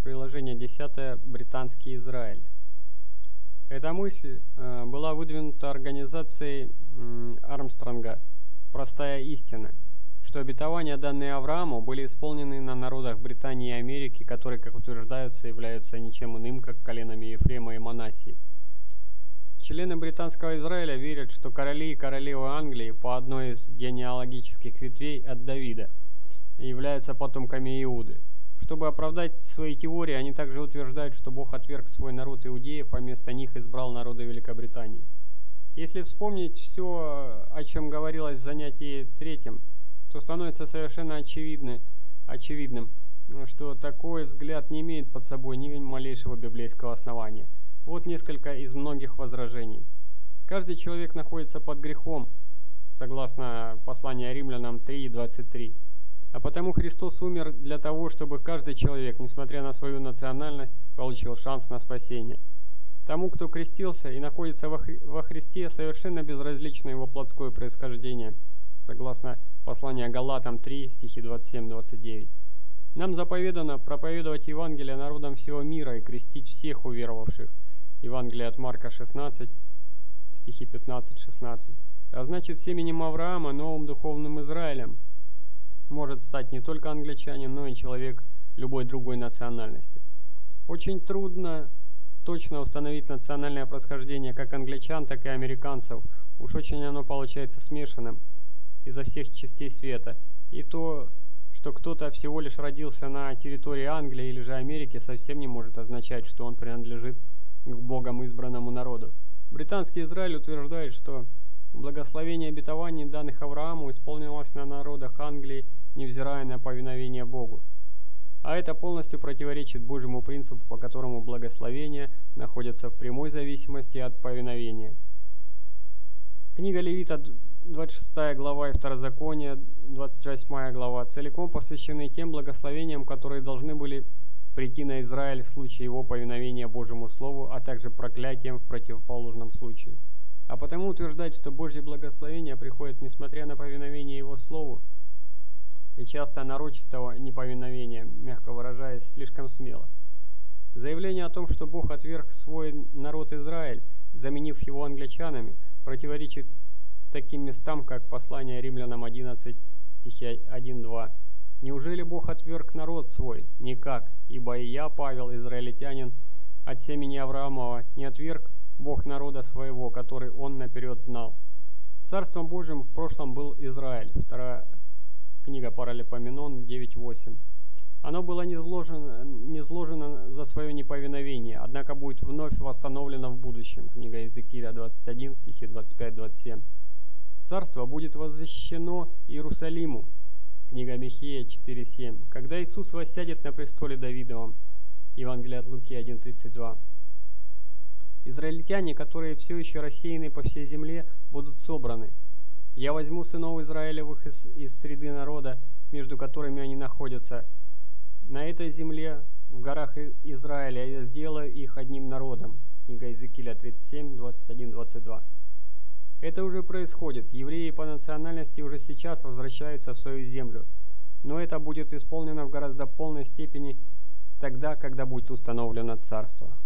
Приложение 10. Британский Израиль. Эта мысль была выдвинута организацией Армстронга «Простая истина», что обетования, данные Аврааму, были исполнены на народах Британии и Америки, которые, как утверждается, являются ничем иным, как коленами Ефрема и Манассии. Члены британского Израиля верят, что короли и королевы Англии по одной из генеалогических ветвей от Давида являются потомками Иуды. Чтобы оправдать свои теории, они также утверждают, что Бог отверг свой народ иудеев, а вместо них избрал народы Великобритании. Если вспомнить все, о чем говорилось в занятии 3, то становится совершенно очевидным, что такой взгляд не имеет под собой ни малейшего библейского основания. Вот несколько из многих возражений. Каждый человек находится под грехом, согласно посланию Римлянам 3:23. А потому Христос умер для того, чтобы каждый человек, несмотря на свою национальность, получил шанс на спасение. Тому, кто крестился и находится во Христе, совершенно безразлично его плотское происхождение, согласно посланию Галатам 3, стихи 27-29. Нам заповедано проповедовать Евангелие народам всего мира и крестить всех уверовавших. Евангелие от Марка 16, стихи 15-16. А значит, семенем Авраама, новым духовным Израилем, может стать не только англичанин, но и человек любой другой национальности. Очень трудно точно установить национальное происхождение как англичан, так и американцев. Уж очень оно получается смешанным изо всех частей света. И то, что кто-то всего лишь родился на территории Англии или же Америки, совсем не может означать, что он принадлежит к Богом избранному народу. Британский Израиль утверждает, что благословение обетований, данных Аврааму, исполнилось на народах Англии, невзирая на повиновение Богу. А это полностью противоречит Божьему принципу, по которому благословения находятся в прямой зависимости от повиновения. Книга Левита, 26 глава и Второзаконие, 28 глава, целиком посвящены тем благословениям, которые должны были прийти на Израиль в случае его повиновения Божьему Слову, а также проклятием в противоположном случае. А потому утверждать, что Божьи благословения приходят несмотря на повиновение Его Слову, и часто нарочитого неповиновения, мягко выражаясь, слишком смело. Заявление о том, что Бог отверг свой народ Израиль, заменив его англичанами, противоречит таким местам, как послание Римлянам 11, стихи 1-2. «Неужели Бог отверг народ свой? Никак, ибо и я, Павел, израильтянин, от семени Авраамова, не отверг Бог народа своего, который он наперед знал». Царством Божьим в прошлом был Израиль. Вторая книга Паралипоменон 9:8. Оно было низложено за свое неповиновение, однако будет вновь восстановлено в будущем. Книга Иезекииля 21, стихи 25-27. Царство будет возвещено Иерусалиму. Книга Михея 4:7. Когда Иисус воссядет на престоле Давидовом. Евангелие от Луки 1:32. Израильтяне, которые все еще рассеяны по всей земле, будут собраны. «Я возьму сынов Израилевых из среды народа, между которыми они находятся. На этой земле, в горах Израиля, я сделаю их одним народом». Книга Иезекииля 37, 21, 22. Это уже происходит. Евреи по национальности уже сейчас возвращаются в свою землю. Но это будет исполнено в гораздо полной степени тогда, когда будет установлено царство.